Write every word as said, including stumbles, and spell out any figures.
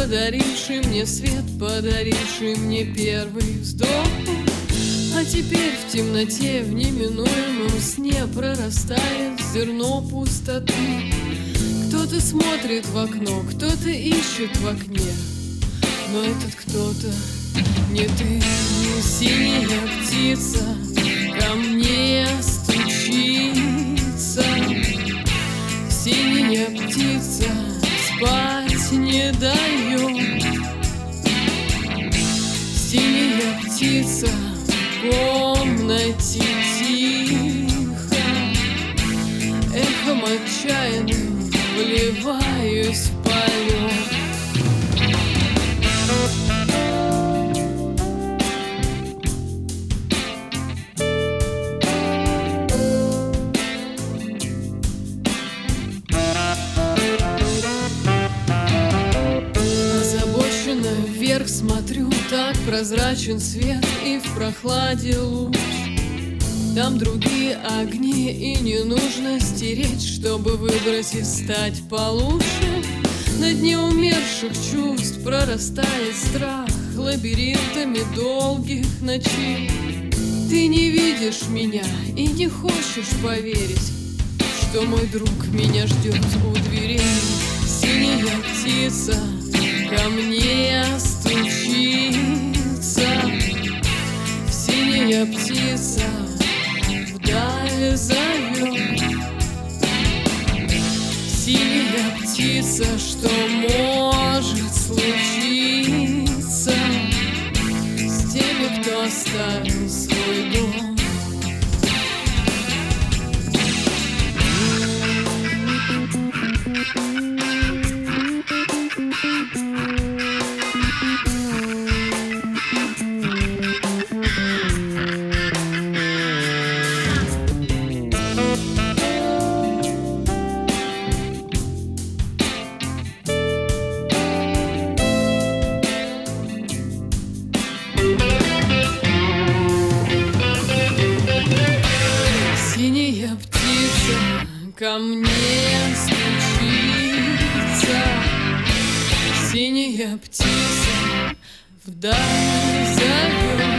подаривший мне свет, подаривший мне первый вздох. А теперь в темноте, в неминуемом сне прорастает зерно пустоты. Кто-то смотрит в окно, кто-то ищет в окне, но этот кто-то не ты, не синяя птица ко мне стучится. Синяя птица спать не дает. Синяя птица в комнате тихо, эхом отчаянным вливаюсь в полет. Озабоченно вверх смотрю, так прозрачен свет и в прохладе луч. Там другие огни, и не нужно стереть, чтобы выбрать и стать получше. На дне умерших чувств прорастает страх лабиринтами долгих ночей. Ты не видишь меня и не хочешь поверить, что мой друг меня ждет у дверей. Синяя птица ко мне стучится. Синяя птица вдаль зовет. Синяя птица, что может случиться с теми, кто оставил свой дом? Синяя птица ко мне стучится. Синяя птица вдаль зовет.